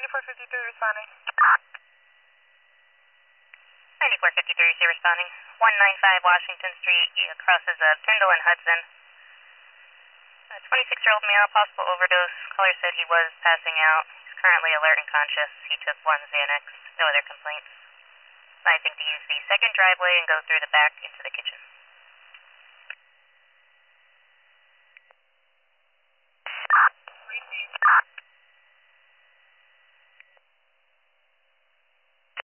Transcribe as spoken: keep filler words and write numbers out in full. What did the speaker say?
ninety-four fifty-three responding. ninety-four fifty-three, C responding. one ninety-five Washington Street, he crosses uh, Kendall and Hudson. A twenty-six-year-old male, possible overdose. Caller said he was passing out. He's currently alert and conscious. He took one Xanax. No other complaints. Advising to use the second driveway and go through the back into the kitchen.